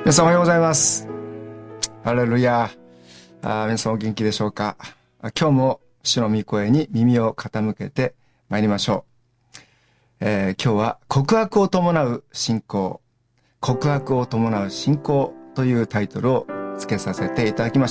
皆さんおはようございます。ハレルヤ。皆さんお元気でしょうか。今日も主の御声に耳を傾けてまいりましょう。今日は告白を伴う信仰、告白を伴う信仰というタイトルを付けさせていただきました。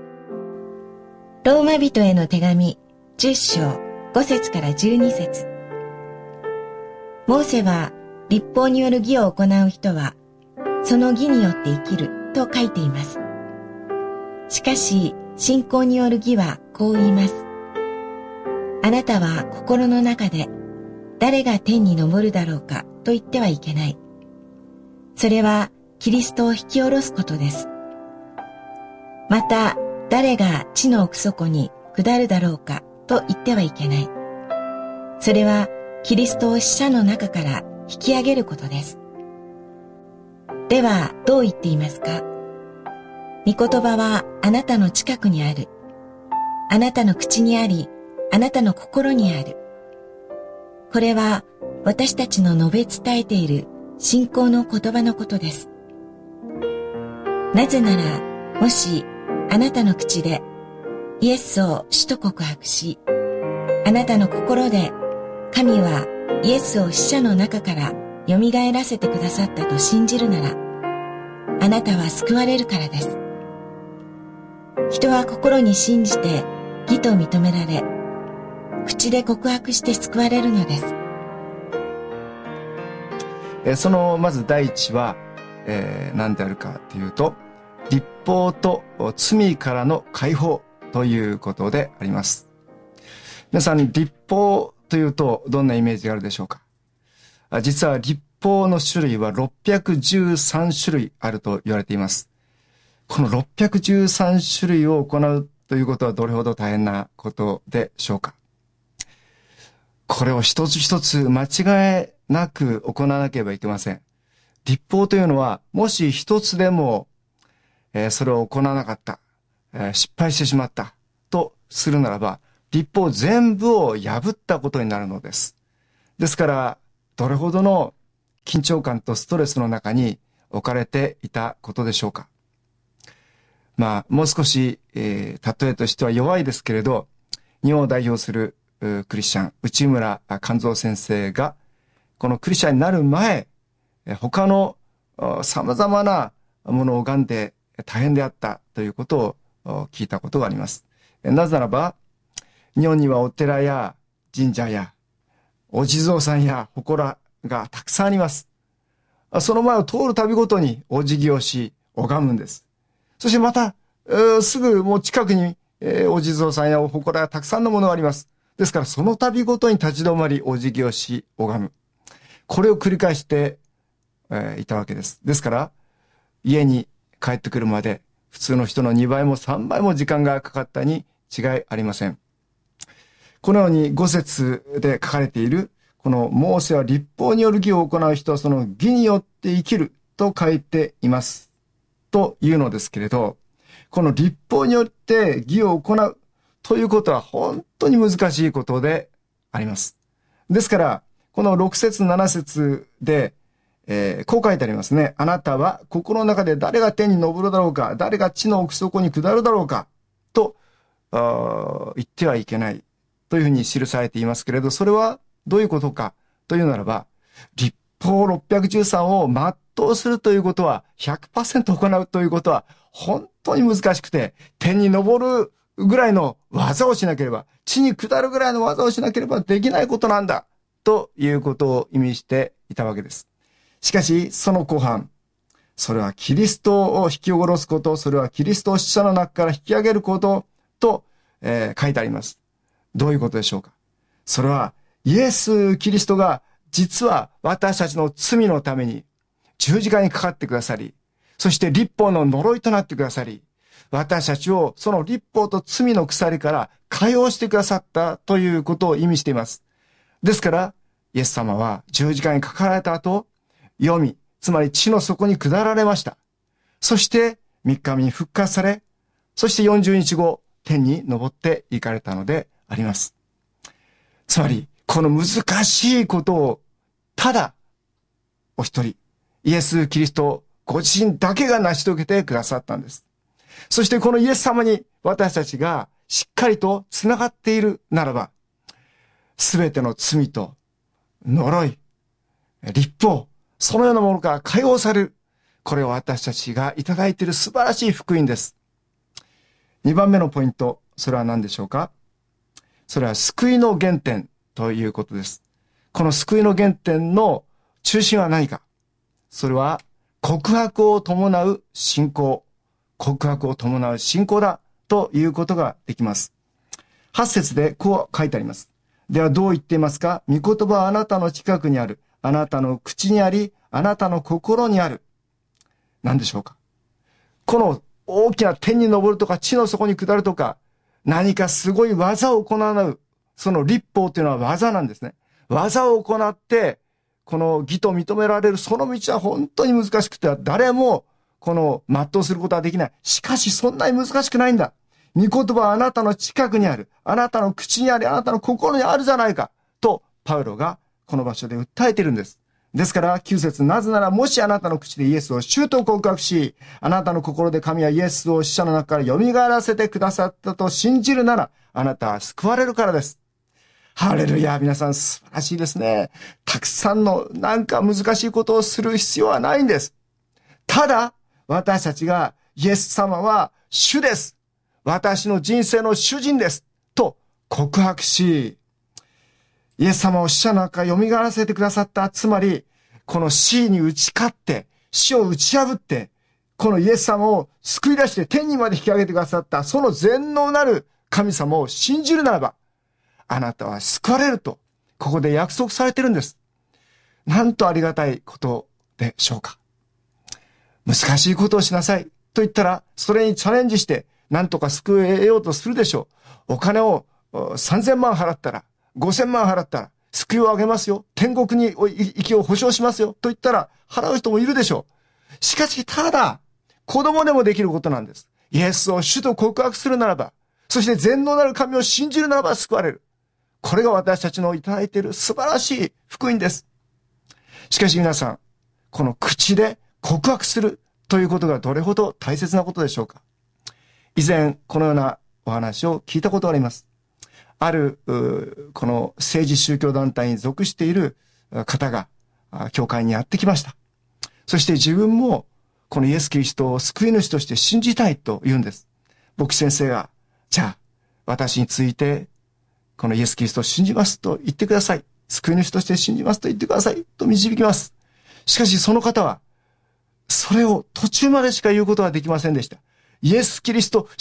ローマ人への手紙10章5節から12節。モーセは律法による義を行う人はその義によって生きると書いています。しかし信仰による義はこう言います。あなたは心の中で誰が天に昇るだろうかと言ってはいけない。それはキリストを引き下ろすことです。また誰が地の奥底に下るだろうかと言ってはいけない。それはキリストを死者の中から引き上げることです。ではどう言っていますか？御言葉はあなたの近くにある。あなたの口にあり、あなたの心にある。これは私たちの述べ伝えている信仰の言葉のことです。なぜなら、もしあなたの口でイエスを主と告白し、あなたの心で神はイエスを死者の中から蘇らせてくださったと信じるなら、あなたは救われるからです。人は心に信じて義と認められ、口で告白して救われるのです。 そのまず第一は、何であるかというと、律法と罪からの解放ということであります。皆さん、律法というとどんなイメージがあるでしょうか。実は律法の種類は613種類あると言われています。この613種類を行うということはどれほど大変なことでしょうか。これを一つ一つ間違いなく行わなければいけません。律法というのは、もし一つでも、それを行わなかった、失敗してしまったとするならば、律法全部を破ったことになるのです。ですから、どれほどの緊張感とストレスの中に置かれていたことでしょうか。もう少し、例えとしては弱いですけれど、日本を代表するクリスチャン、内村勘三先生が、このクリスチャンになる前、他の様々なものを拝んで大変であったということを聞いたことがあります。なぜならば、日本にはお寺や神社やお地蔵さんや祠がたくさんあります。その前を通るたびごとにお辞儀をし、拝むんです。そしてまた、すぐもう近くに、お地蔵さんやお祠やたくさんのものがあります。ですからその度ごとに立ち止まりお辞儀をし、拝む。これを繰り返して、いたわけです。ですから、家に帰ってくるまで普通の人の2倍も3倍も時間がかかったに違いありません。このように5節で書かれている、このモーセは律法による義を行う人はその義によって生きると書いています。というのですけれど、この律法によって義を行うということは本当に難しいことであります。ですから、この6節7節で、こう書いてありますね。あなたは心の中で誰が天に昇るだろうか、誰が地の奥底に下るだろうか、と言ってはいけない。というふうに記されていますけれど、それはどういうことかというならば、律法613を全うするということは 100% 行うということは本当に難しくて、天に昇るぐらいの技をしなければ、地に下るぐらいの技をしなければできないことなんだということを意味していたわけです。しかしその後半、それはキリストを引き下ろすこと、それはキリストを死者の中から引き上げることと、書いてあります。どういうことでしょうか。それはイエス・キリストが実は私たちの罪のために十字架にかかってくださり、そして律法の呪いとなってくださり、私たちをその律法と罪の鎖から解放してくださったということを意味しています。ですから、イエス様は十字架にかかられた後、黄泉、つまり地の底に下られました。そして3日目に復活され、そして40日後、天に昇って行かれたのであります。つまり、この難しいことを、ただ、お一人、イエス・キリストご自身だけが成し遂げてくださったんです。そしてこのイエス様に私たちがしっかりとつながっているならば、すべての罪と呪い、律法、そのようなものから解放される。これを私たちがいただいている素晴らしい福音です。2番目のポイント、それは何でしょうか？それは救いの原点ということです。この救いの原点の中心は何か？それは告白を伴う信仰。告白を伴う信仰だということができます。8節でこう書いてあります。ではどう言っていますか？御言葉はあなたの近くにある。あなたの口にあり、あなたの心にある。何でしょうか？この大きな天に昇るとか地の底に下るとか、何かすごい技を行う、その律法というのは技なんですね。技を行って、この義と認められるその道は本当に難しくて、誰もこの全うすることはできない。しかしそんなに難しくないんだ。御言葉はあなたの近くにある。あなたの口にあり、あなたの心にあるじゃないか。と、パウロがこの場所で訴えているんです。ですから、9節、なぜならもしあなたの口でイエスを主と告白し、あなたの心で神はイエスを死者の中から蘇らせてくださったと信じるなら、あなたは救われるからです。ハレルヤ、皆さん素晴らしいですね。たくさんのなんか難しいことをする必要はないんです。ただ、私たちがイエス様は主です。私の人生の主人です。と告白し、イエス様を死者の中から蘇らせてくださった。つまり、この死に打ち勝って、死を打ち破って、このイエス様を救い出して天にまで引き上げてくださった、その全能なる神様を信じるならば、あなたは救われると、ここで約束されているんです。なんとありがたいことでしょうか。難しいことをしなさいと言ったら、それにチャレンジして、なんとか救いを得ようとするでしょう。お金を3000万払ったら、5000万払ったら、救いをあげますよ。天国に行きを保証しますよ。と言ったら、払う人もいるでしょう。しかし、ただ、子供でもできることなんです。イエスを主と告白するならば、そして全能なる神を信じるならば救われる。これが私たちのいただいている素晴らしい福音です。しかし皆さん、この口で告白するということがどれほど大切なことでしょうか。以前、このようなお話を聞いたことがあります。ある、この政治宗教団体に属している方が、教会にやってきました。そして自分も、このイエス・キリストを救い主として信じたいと言うんです。牧師先生が、じゃあ、私について、このイエス・キリストを信じますと言ってください。救い主として信じますと言ってください。と導きます。しかしその方は、それを途中までしか言うことができませんでした。イエス・キリスト、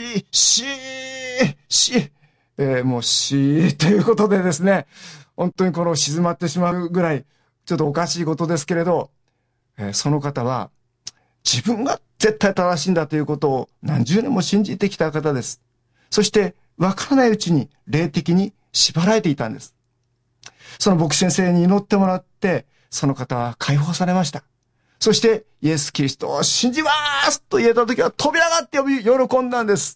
もうということでですね、本当にこの静まってしまうぐらい、ちょっとおかしいことですけれど、その方は、自分が絶対正しいんだということを何十年も信じてきた方です。そして、わからないうちに霊的に縛られていたんです。その牧師先生に祈ってもらって、その方は解放されました。そして、イエス・キリストを信じますと言えたときは飛び上がって喜んだんです。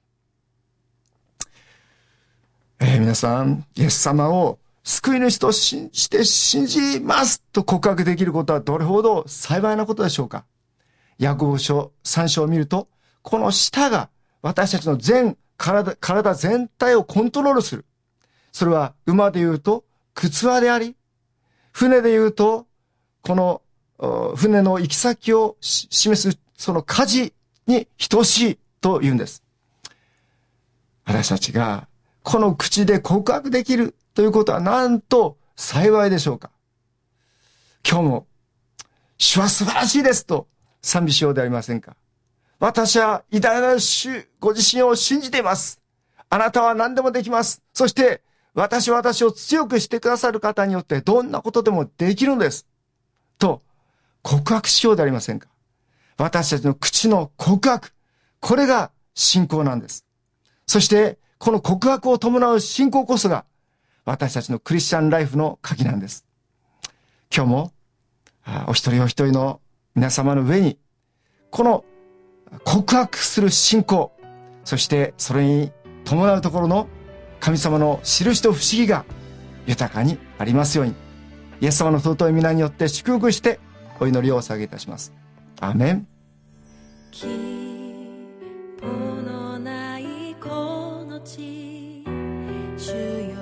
皆さん、イエス様を救い主と信じますと告白できることはどれほど幸いなことでしょうか。ヤコブ書3章を見ると、この舌が私たちの全体全体をコントロールする。それは馬で言うと靴輪であり、船で言うとこの船の行き先を示すその舵に等しいと言うんです。私たちがこの口で告白できるということはなんと幸いでしょうか。今日も主は素晴らしいですと賛美しようではありませんか。私は偉大な主ご自身を信じています。あなたは何でもできます。そして私を強くしてくださる方によってどんなことでもできるんです。と告白しようではありませんか。私たちの口の告白、これが信仰なんです。そしてこの告白を伴う信仰こそが私たちのクリスチャンライフの鍵なんです。今日もお一人お一人の皆様の上にこの告白する信仰、そしてそれに伴うところの神様の印と不思議が豊かにありますように、イエス様の尊い皆によって祝福してお祈りをお捧げいたします。 アメン。 希望のないこの地、主よ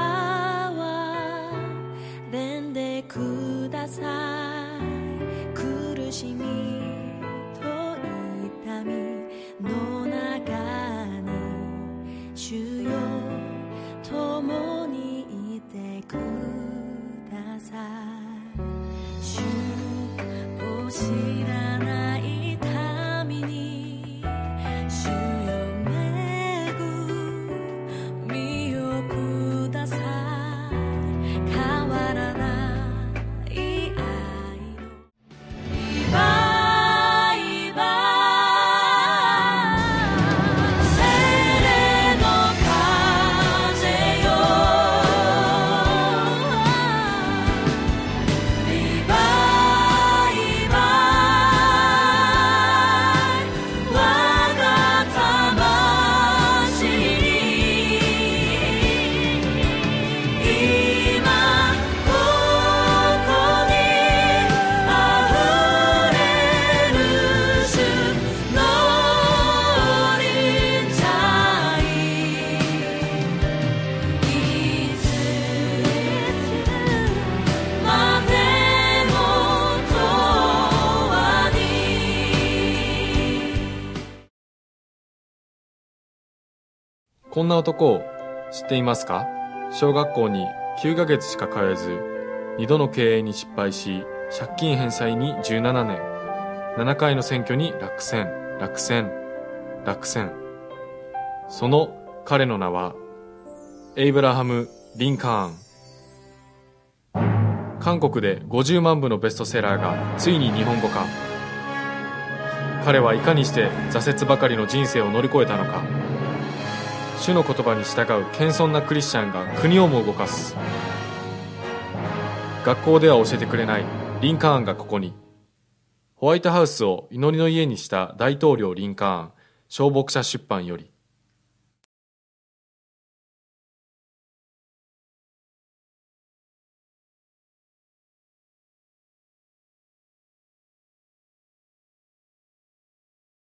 憐れんでください。苦しみと痛みの中に主よ共にいてください。主を知らない民に主よ恵みをください。変わらない愛のリバイバル、精霊の風よ、リバイバル、我が魂に今ここにあふれる主の臨在、いつまでも永遠に。 こんな男を知っていますか？小学校に9ヶ月しか通えず、2度の経営に失敗し、借金返済に17年、7回の選挙に落選。その彼の名は、エイブラハム・リンカーン。韓国で50万部のベストセラーがついに日本語化。彼はいかにして挫折ばかりの人生を乗り越えたのか。主の言葉に従う謙遜なクリスチャンが国をも動かす。学校では教えてくれないリンカーンがここに。ホワイトハウスを祈りの家にした大統領リンカーン、小牧者出版より。